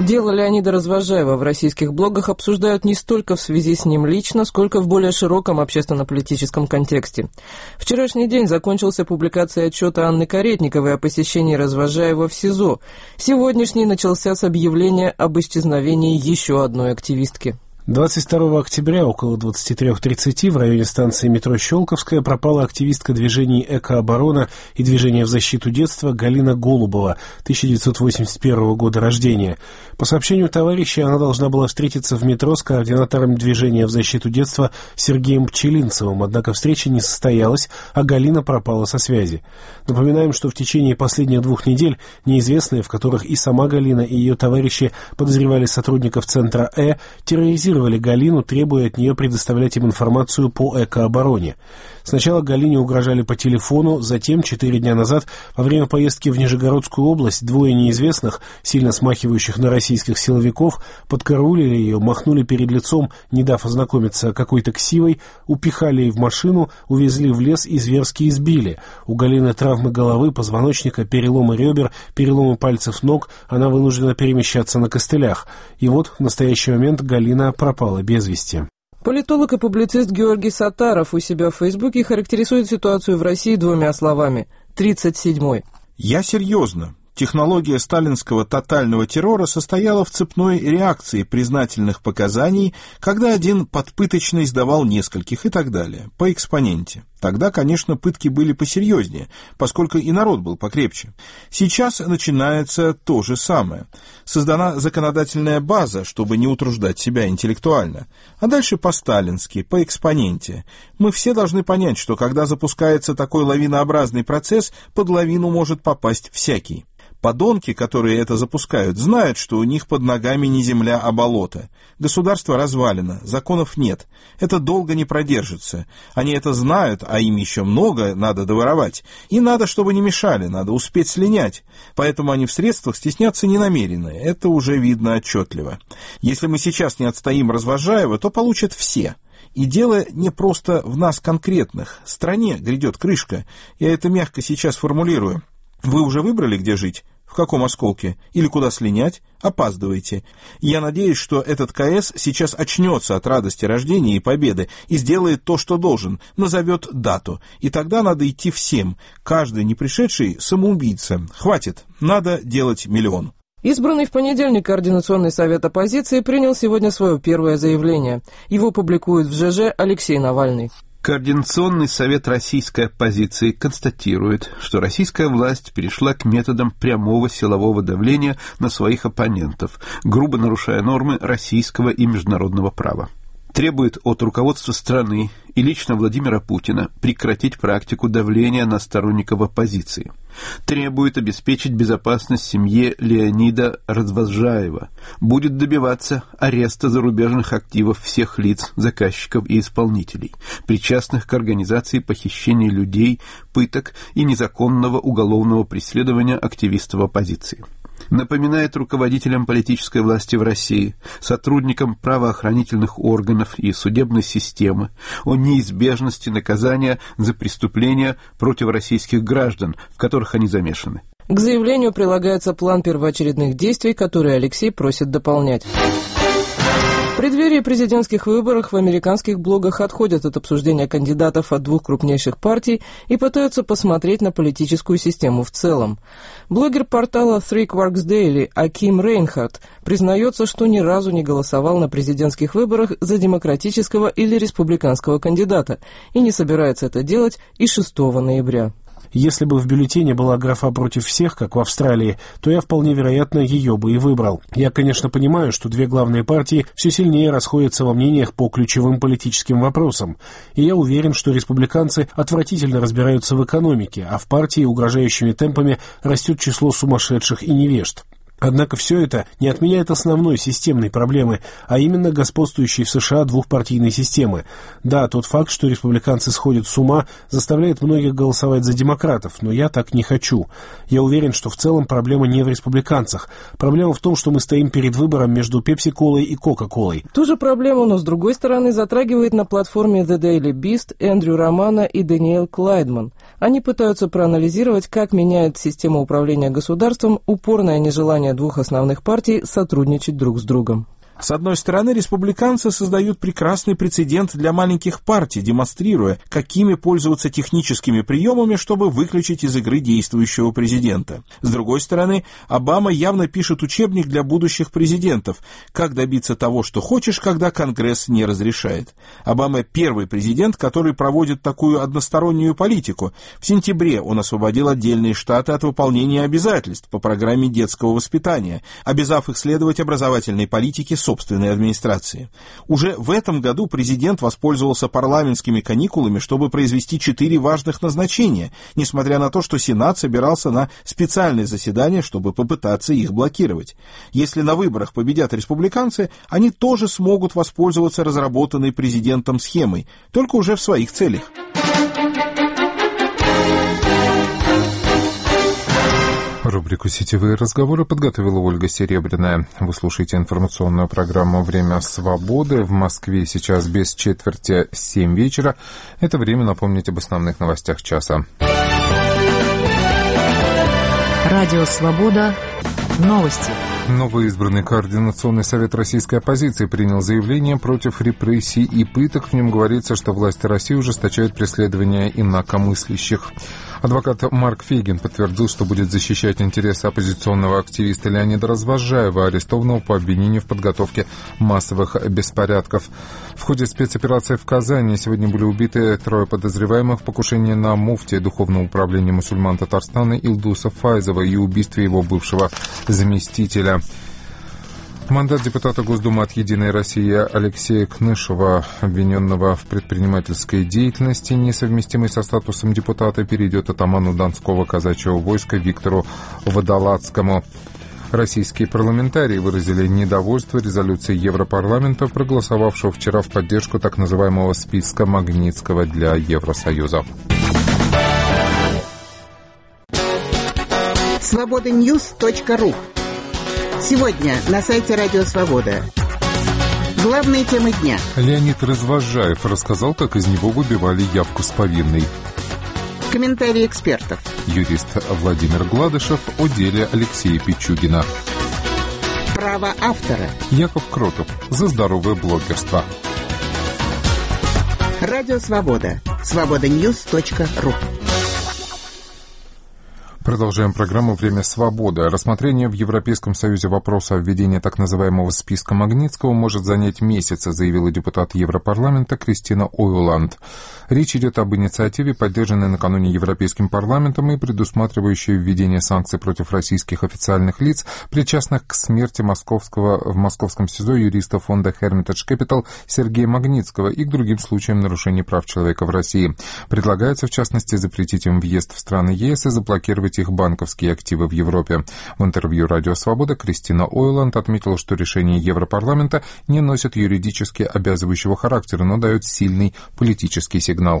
Дело Леонида Развозжаева в российских блогах обсуждают не столько в связи с ним лично, сколько в более широком общественно-политическом контексте. Вчерашний день закончился публикацией отчета Анны Каретниковой о посещении Развозжаева в СИЗО. Сегодняшний начался с объявления об исчезновении еще одной активистки. двадцать второго октября около двадцати трёх тридцати в районе станции метро Щелковская пропала активистка движений «Экооборона» и движения в защиту детства Галина Голубова, тысяча девятьсот восемьдесят первого года рождения. По сообщению товарища, она должна была встретиться в метро с координатором движения в защиту детства Сергеем Пчелинцевым, однако встреча не состоялась, а Галина пропала со связи. Напоминаем, что в течение последних двух недель неизвестные, в которых и сама Галина, и ее товарищи подозревали сотрудников Центра «Э», терроризировали Галину, требуя от нее предоставлять им информацию по экообороне. Сначала Галине угрожали по телефону, затем, четыре дня назад, во время поездки в Нижегородскую область, двое неизвестных, сильно смахивающих на российских силовиков, подкараулили ее, махнули перед лицом, не дав ознакомиться какой-то ксивой, упихали ее в машину, увезли в лес и зверски избили. У Галины травмы головы, позвоночника, переломы ребер, переломы пальцев ног, она вынуждена перемещаться на костылях. И вот в настоящий момент Галина пропала без вести. Политолог и публицист Георгий Саттаров у себя в Фейсбуке характеризует ситуацию в России двумя словами. тридцать седьмой. Я серьезно. Технология сталинского тотального террора состояла в цепной реакции признательных показаний, когда один подпыточный сдавал нескольких и так далее, по экспоненте. Тогда, конечно, пытки были посерьезнее, поскольку и народ был покрепче. Сейчас начинается то же самое. Создана законодательная база, чтобы не утруждать себя интеллектуально. А дальше по-сталински, по экспоненте. Мы все должны понять, что когда запускается такой лавинообразный процесс, под лавину может попасть всякий. Подонки, которые это запускают, знают, что у них под ногами не земля, а болото. Государство развалено, законов нет. Это долго не продержится. Они это знают, а им еще много надо доворовать. И надо, чтобы не мешали, надо успеть слинять. Поэтому они в средствах стесняться не намерены. Это уже видно отчетливо. Если мы сейчас не отстоим Развозжаева, то получат все. И дело не просто в нас конкретных. Стране грядет крышка. Я это мягко сейчас формулирую. Вы уже выбрали, где жить? В каком осколке? Или куда слинять? Опаздываете. Я надеюсь, что этот КС сейчас очнется от радости рождения и победы и сделает то, что должен, назовет дату. И тогда надо идти всем. Каждый не пришедший самоубийца. Хватит. Надо делать миллион. Избранный в понедельник Координационный совет оппозиции принял сегодня свое первое заявление. Его публикует в ЖЖ Алексей Навальный. Координационный совет российской оппозиции констатирует, что российская власть перешла к методам прямого силового давления на своих оппонентов, грубо нарушая нормы российского и международного права. Требует от руководства страны и лично Владимира Путина прекратить практику давления на сторонников оппозиции. Требует обеспечить безопасность семье Леонида Развозжаева. Будет добиваться ареста зарубежных активов всех лиц, заказчиков и исполнителей, причастных к организации похищения людей, пыток и незаконного уголовного преследования активистов оппозиции. Напоминает руководителям политической власти в России, сотрудникам правоохранительных органов и судебной системы о неизбежности наказания за преступления против российских граждан, в которых они замешаны. К заявлению прилагается план первоочередных действий, которые Алексей просит дополнять. В преддверии президентских выборов в американских блогах отходят от обсуждения кандидатов от двух крупнейших партий и пытаются посмотреть на политическую систему в целом. Блогер портала Three Quarks Daily Аким Рейнхард признается, что ни разу не голосовал на президентских выборах за демократического или республиканского кандидата и не собирается это делать и шестого ноября. Если бы в бюллетене была графа «против всех», как в Австралии, то я вполне вероятно ее бы и выбрал. Я, конечно, понимаю, что две главные партии все сильнее расходятся во мнениях по ключевым политическим вопросам, и я уверен, что республиканцы отвратительно разбираются в экономике, а в партии угрожающими темпами растет число сумасшедших и невежд. Однако все это не отменяет основной системной проблемы, а именно господствующей в США двухпартийной системы. Да, тот факт, что республиканцы сходят с ума, заставляет многих голосовать за демократов, но я так не хочу. Я уверен, что в целом проблема не в республиканцах. Проблема в том, что мы стоим перед выбором между Пепси-колой и Кока-колой. Ту же проблему, но с другой стороны, затрагивает на платформе The Daily Beast Эндрю Романо и Даниэль Клайдман. Они пытаются проанализировать, как меняет система управления государством упорное нежелание решение двух основных партий сотрудничать друг с другом. С одной стороны, республиканцы создают прекрасный прецедент для маленьких партий, демонстрируя, какими пользоваться техническими приемами, чтобы выключить из игры действующего президента. С другой стороны, Обама явно пишет учебник для будущих президентов, как добиться того, что хочешь, когда Конгресс не разрешает. Обама первый президент, который проводит такую одностороннюю политику. В сентябре он освободил отдельные штаты от выполнения обязательств по программе детского воспитания, обязав их следовать образовательной политике собственной администрации. Уже в этом году президент воспользовался парламентскими каникулами, чтобы произвести четыре важных назначения, несмотря на то, что Сенат собирался на специальное заседание, чтобы попытаться их блокировать. Если на выборах победят республиканцы, они тоже смогут воспользоваться разработанной президентом схемой, только уже в своих целях. Рубрику «Сетевые разговоры» подготовила Ольга Серебряная. Вы слушаете информационную программу «Время свободы». В Москве сейчас без четверти семь вечера. Это время напомнить об основных новостях часа. Радио «Свобода». Новости. Новоизбранный Координационный совет российской оппозиции принял заявление против репрессий и пыток. В нем говорится, что власти России ужесточают преследование инакомыслящих. Адвокат Марк Фейгин подтвердил, что будет защищать интересы оппозиционного активиста Леонида Развозжаева, арестованного по обвинению в подготовке массовых беспорядков. В ходе спецоперации в Казани сегодня были убиты трое подозреваемых в покушении на муфтия Духовного управления мусульман Татарстана Илдуса Файзова и убийстве его бывшего заместителя. Мандат депутата Госдумы от «Единой России» Алексея Кнышева, обвиненного в предпринимательской деятельности, несовместимой со статусом депутата, перейдет атаману Донского казачьего войска Виктору Водолацкому. Российские парламентарии выразили недовольство резолюцией Европарламента, проголосовавшего вчера в поддержку так называемого списка Магнитского для Евросоюза. свобода ньюс точка ру. Сегодня на сайте Радио Свобода. Главные темы дня. Леонид Развозжаев рассказал, как из него выбивали явку с повинной. Комментарии экспертов. Юрист Владимир Гладышев о деле Алексея Пичугина. Право автора. Яков Кротов за здоровое блогерство. Радио Свобода. свобода ньюс точка ру. Продолжаем программу «Время свободы». Рассмотрение в Европейском Союзе вопроса о введении так называемого списка Магнитского может занять месяцы, заявила депутат Европарламента Кристина Ойланд. Речь идет об инициативе, поддержанной накануне Европейским парламентом и предусматривающей введение санкций против российских официальных лиц, причастных к смерти московского, в московском СИЗО юриста фонда Hermitage Capital Сергея Магнитского и к другим случаям нарушений прав человека в России. Предлагается, в частности, запретить им въезд в страны ЕС и заблокировать их банковские активы в Европе. В интервью «Радио Свобода» Кристина Ойланд отметила, что решение Европарламента не носит юридически обязывающего характера, но дает сильный политический сигнал.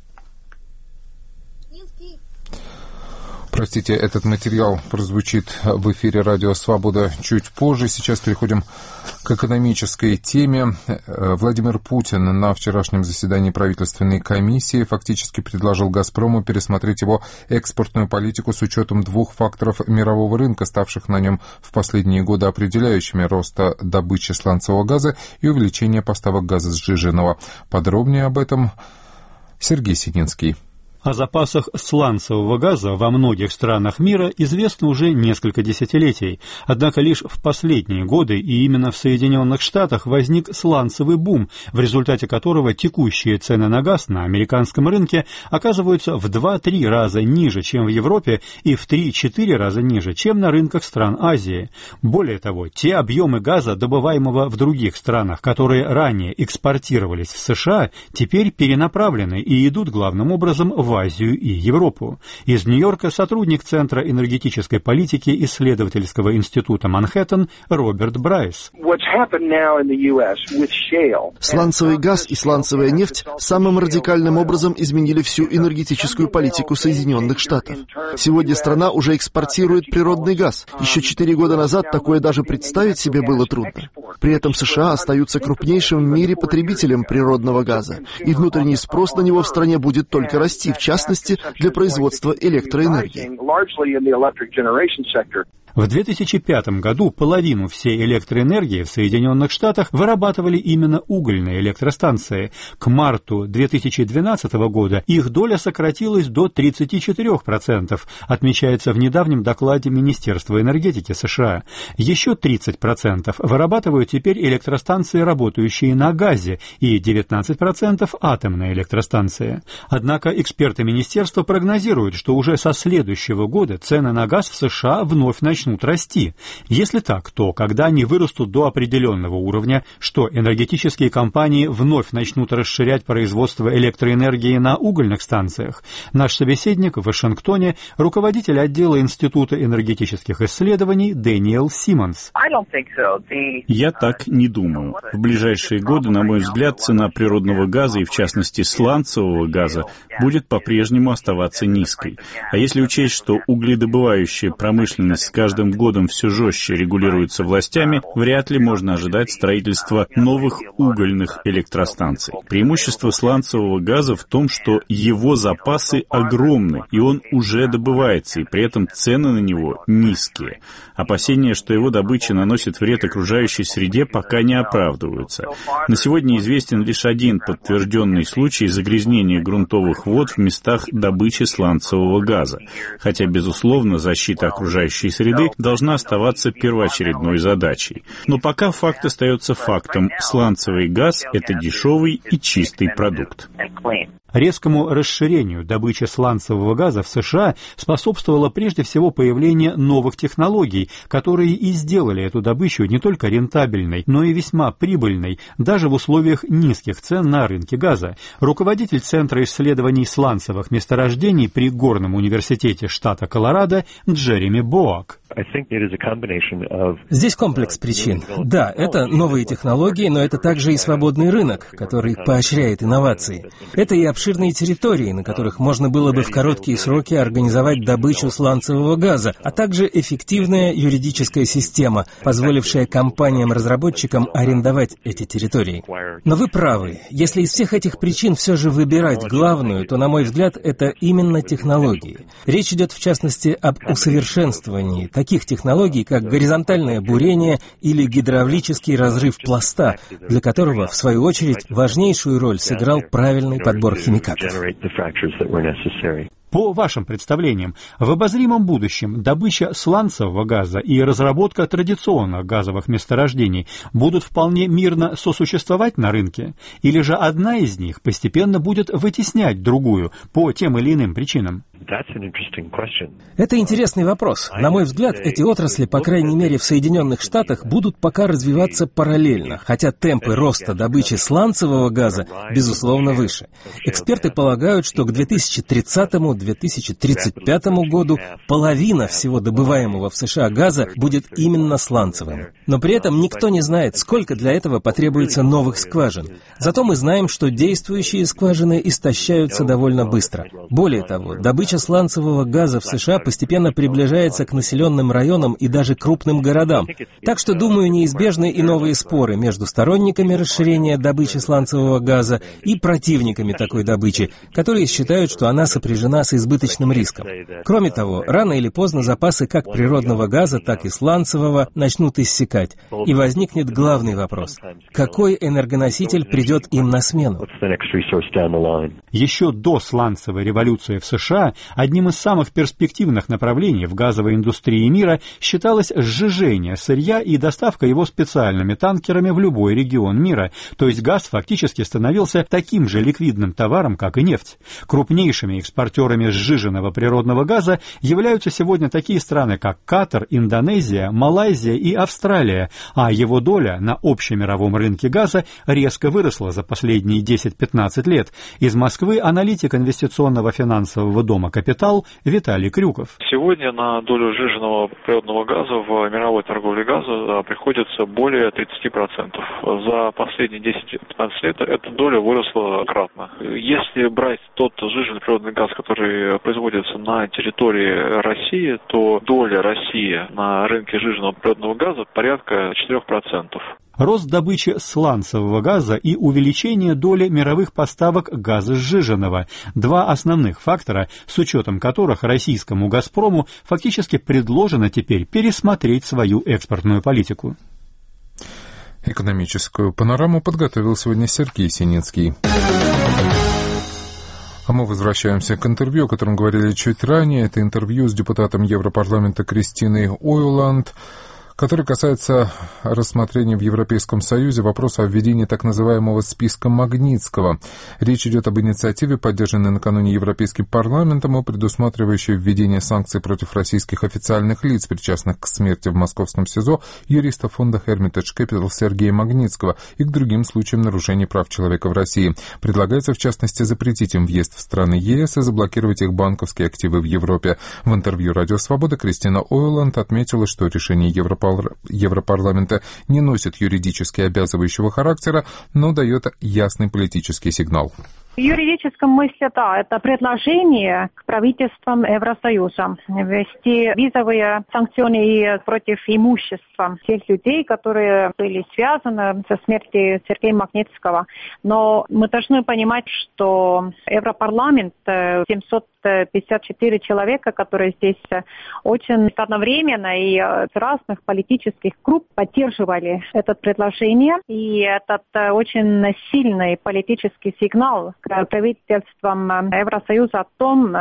Простите, этот материал прозвучит в эфире «Радио Свобода» чуть позже. Сейчас переходим к экономической теме. Владимир Путин на вчерашнем заседании правительственной комиссии фактически предложил «Газпрому» пересмотреть его экспортную политику с учетом двух факторов мирового рынка, ставших на нем в последние годы определяющими: роста добычи сланцевого газа и увеличения поставок газа сжиженного. Подробнее об этом Сергей Сининский. О запасах сланцевого газа во многих странах мира известно уже несколько десятилетий. Однако лишь в последние годы и именно в Соединенных Штатах возник сланцевый бум, в результате которого текущие цены на газ на американском рынке оказываются в два-три раза ниже, чем в Европе, и в три-четыре раза ниже, чем на рынках стран Азии. Более того, те объемы газа, добываемого в других странах, которые ранее экспортировались в США, теперь перенаправлены и идут главным образом в в Азию и Европу. Из Нью-Йорка сотрудник Центра энергетической политики исследовательского института Манхэттен Роберт Брайс. Сланцевый газ и сланцевая нефть самым радикальным образом изменили всю энергетическую политику Соединенных Штатов. Сегодня страна уже экспортирует природный газ. Еще четыре года назад такое даже представить себе было трудно. При этом США остаются крупнейшим в мире потребителем природного газа, и внутренний спрос на него в стране будет только расти, в частности, для производства электроэнергии. В две тысячи пятом году половину всей электроэнергии в Соединенных Штатах вырабатывали именно угольные электростанции. К марту две тысячи двенадцатого года их доля сократилась до тридцати четырёх процентов, отмечается в недавнем докладе Министерства энергетики США. Еще тридцать процентов вырабатывают теперь электростанции, работающие на газе, и девятнадцать процентов атомные электростанции. Однако эксперты министерства прогнозируют, что уже со следующего года цены на газ в США вновь начнут расти. Если так, то когда они вырастут до определенного уровня, что энергетические компании вновь начнут расширять производство электроэнергии на угольных станциях? Наш собеседник в Вашингтоне — руководитель отдела Института энергетических исследований Дэниел Симмонс. Я так не думаю. В ближайшие годы, на мой взгляд, цена природного газа и, в частности, сланцевого газа будет по-прежнему оставаться низкой. А если учесть, что угледобывающая промышленность с каждым годом все жестче регулируется властями, вряд ли можно ожидать строительства новых угольных электростанций. Преимущество сланцевого газа в том, что его запасы огромны, и он уже добывается, и при этом цены на него низкие. Опасения, что его добыча наносит вред окружающей среде, пока не оправдываются. На сегодня известен лишь один подтвержденный случай загрязнения грунтовых вод в местах добычи сланцевого газа, хотя, безусловно, защита окружающей среды должна оставаться первоочередной задачей. Но пока факт остается фактом. Сланцевый газ — это дешевый и чистый продукт. Резкому расширению добычи сланцевого газа в США способствовало прежде всего появление новых технологий, которые и сделали эту добычу не только рентабельной, но и весьма прибыльной, даже в условиях низких цен на рынке газа. Руководитель Центра исследований сланцевых месторождений при Горном университете штата Колорадо Джереми Боак. Здесь комплекс причин. Да, это новые технологии, но это также и свободный рынок, который поощряет инновации. Это и обширные территории, на которых можно было бы в короткие сроки организовать добычу сланцевого газа, а также эффективная юридическая система, позволившая компаниям-разработчикам арендовать эти территории. Но вы правы. Если из всех этих причин все же выбирать главную, то, на мой взгляд, это именно технологии. Речь идет, в частности, об усовершенствовании таких технологий, как горизонтальное бурение или гидравлический разрыв пласта, для которого, в свою очередь, важнейшую роль сыграл правильный подбор химикатов. По вашим представлениям, в обозримом будущем добыча сланцевого газа и разработка традиционных газовых месторождений будут вполне мирно сосуществовать на рынке? Или же одна из них постепенно будет вытеснять другую по тем или иным причинам? Это интересный вопрос. На мой взгляд, эти отрасли, по крайней мере в Соединенных Штатах, будут пока развиваться параллельно, хотя темпы роста добычи сланцевого газа, безусловно, выше. Эксперты полагают, что к две тысячи тридцатому — две тысячи тридцать пятому году половина всего добываемого в США газа будет именно сланцевым. Но при этом никто не знает, сколько для этого потребуется новых скважин. Зато мы знаем, что действующие скважины истощаются довольно быстро. Более того, добыча сланцевого газа в США постепенно приближается к населенным районам и даже крупным городам. Так что, думаю, неизбежны и новые споры между сторонниками расширения добычи сланцевого газа и противниками такой добычи, которые считают, что она сопряжена с избыточным риском. Кроме того, рано или поздно запасы как природного газа, так и сланцевого начнут иссякать, и возникнет главный вопрос: какой энергоноситель придет им на смену? Еще до сланцевой революции в США одним из самых перспективных направлений в газовой индустрии мира считалось сжижение сырья и доставка его специальными танкерами в любой регион мира, то есть газ фактически становился таким же ликвидным товаром, как и нефть. Крупнейшими экспортерами сжиженного природного газа являются сегодня такие страны, как Катар, Индонезия, Малайзия и Австралия, а его доля на общемировом рынке газа резко выросла за последние десять-пятнадцать лет. Из Москвы аналитик инвестиционного финансового дома «Капитал» Виталий Крюков. Сегодня на долю сжиженного природного газа в мировой торговле газа приходится более тридцати процентов. За последние десять-пятнадцать лет эта доля выросла кратно. Если брать тот сжиженный природный газ, который производится на территории России, то доля России на рынке сжиженного природного газа порядка четырёх процентов. рост добычи сланцевого газа и увеличение доли мировых поставок газа сжиженного – два основных фактора, с учетом которых российскому «Газпрому» фактически предложено теперь пересмотреть свою экспортную политику. Экономическую панораму подготовил сегодня Сергей Синицкий. А мы возвращаемся к интервью, о котором говорили чуть ранее. Это интервью с депутатом Европарламента Кристиной Оюланд, который касается рассмотрения в Европейском Союзе вопроса о введении так называемого списка Магнитского. Речь идет об инициативе, поддержанной накануне Европейским парламентом и предусматривающей введение санкций против российских официальных лиц, причастных к смерти в московском СИЗО юриста фонда Hermitage Capital Сергея Магнитского и к другим случаям нарушений прав человека в России. Предлагается, в частности, запретить им въезд в страны ЕС и заблокировать их банковские активы в Европе. В интервью «Радио Свобода» Кристина Оюланд отметила, что решение Европарламента Европарламента не носит юридически обязывающего характера, но дает ясный политический сигнал. В юридическом смысле, да, это предложение к правительствам Евросоюза ввести визовые санкции против имущества тех людей, которые были связаны со смертью Сергея Магнитского. Но мы должны понимать, что Европарламент, семьсот пятьдесят четыре человека, которые здесь очень одновременно и с разных политических групп поддерживали это предложение. И этот очень сильный политический сигнал к правительствам Евросоюза о том,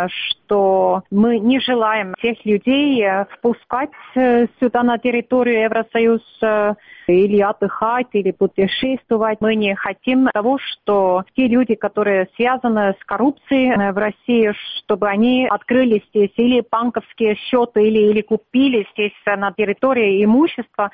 что мы не желаем тех людей впускать сюда на территорию Евросоюза или отдыхать, или путешествовать. Мы не хотим того, что те люди, которые связаны с коррупцией в России, чтобы они открыли здесь или банковские счеты, или, или купили здесь на территории имущество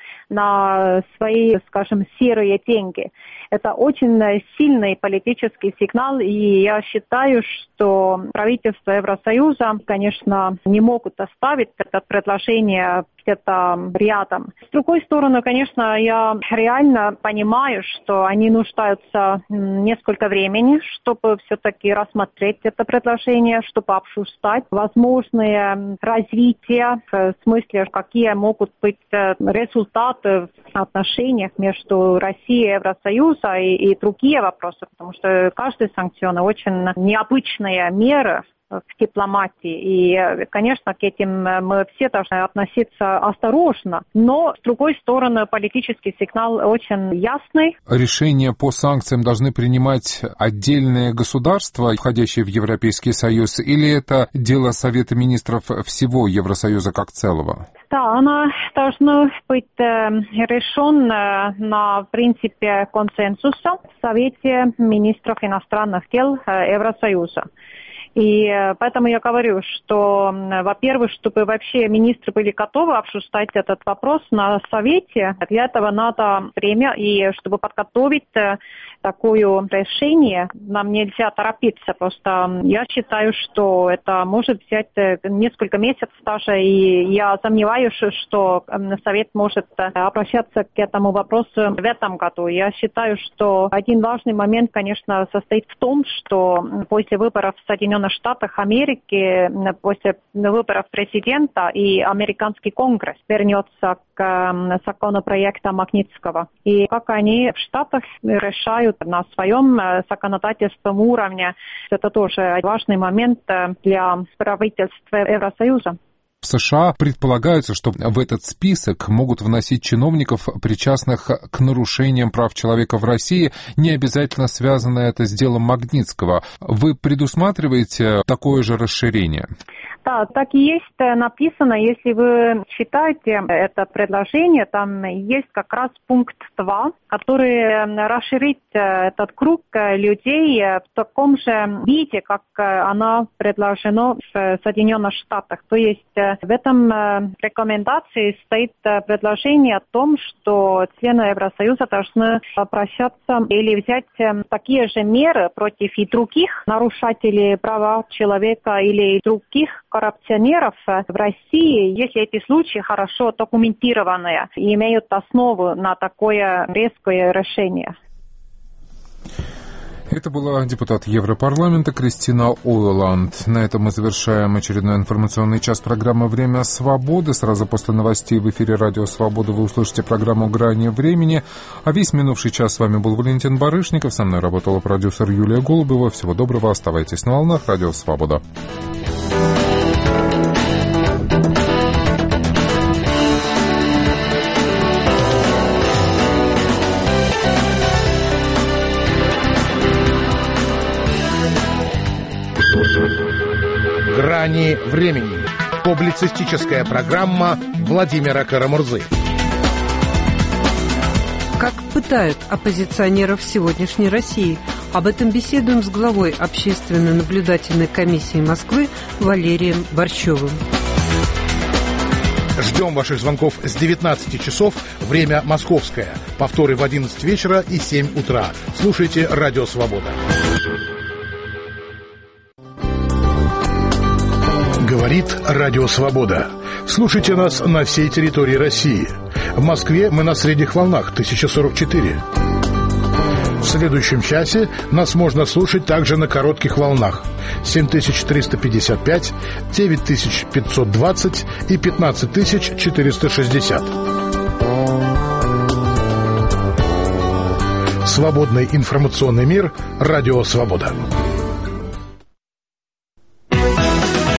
на свои, скажем, серые деньги. Это очень сильный политический сигнал, и я считаю, что правительство Евросоюза, конечно, не могут оставить это предложение где-то рядом. С другой стороны, конечно, я реально понимаю, что они нуждаются несколько времени, чтобы все-таки рассмотреть это предложение, чтобы обсуждать возможные развития, в смысле, какие могут быть результаты в отношениях между Россией и Евросоюзом и, и другие вопросы, потому что каждая санкция очень необычная мера в дипломатии. И, конечно, к этим мы все должны относиться осторожно. Но, с другой стороны, политический сигнал очень ясный. Решения по санкциям должны принимать отдельные государства, входящие в Европейский Союз, или это дело Совета министров всего Евросоюза как целого? Да, она должна быть э, решена на принципе консенсуса в Совете министров иностранных дел э, Евросоюза. И поэтому я говорю, что, во-первых, чтобы вообще министры были готовы обсуждать этот вопрос на Совете, для этого надо время, и чтобы подготовить такое решение, нам нельзя торопиться. Просто я считаю, что это может взять несколько месяцев даже, и я сомневаюсь, что Совет может обращаться к этому вопросу в этом году. Я считаю, что один важный момент, конечно, состоит в том, что после выборов в Соединенных Штатах Америки, после выборов президента, и американский конгресс вернется к законопроекту Магнитского. И как они в Штатах решают на своем законодательном уровне, это тоже важный момент для правительства Евросоюза. В США предполагается, что в этот список могут вносить чиновников, причастных к нарушениям прав человека в России, не обязательно связано это с делом Магнитского. Вы предусматриваете такое же расширение? Да, так и есть написано, если вы читаете это предложение, там есть как раз пункт два, который расширит этот круг людей в таком же виде, как она предложена в Соединенных Штатах. То есть в этом рекомендации стоит предложение о том, что члены Евросоюза должны обращаться или взять такие же меры против и других нарушителей прав человека или других коррупционеров в России, если эти случаи хорошо документированные и имеют основу на такое резкое решение. Это была депутат Европарламента Кристина Ойланд. На этом мы завершаем очередной информационный час программы «Время свободы». Сразу после новостей в эфире «Радио Свобода» вы услышите программу «Грани времени». А весь минувший час с вами был Валентин Барышников. Со мной работала продюсер Юлия Голубева. Всего доброго. Оставайтесь на волнах «Радио Свобода». «Грани времени». Публицистическая программа Владимира Карамурзы. Как пытают оппозиционеров сегодняшней России? Об этом беседуем с главой Общественно-наблюдательной комиссии Москвы Валерием Борщевым. Ждем ваших звонков с девятнадцати часов, время московское. Повторы в одиннадцать вечера и семь утра. Слушайте «Радио Свобода». Говорит Радио Свобода. Слушайте нас на всей территории России. В Москве мы на средних волнах тысяча сорок четыре. В следующем часе нас можно слушать также на коротких волнах семь тысяч триста пятьдесят пять, девять тысяч пятьсот двадцать и пятнадцать тысяч четыреста шестьдесят. Свободный информационный мир. Радио Свобода.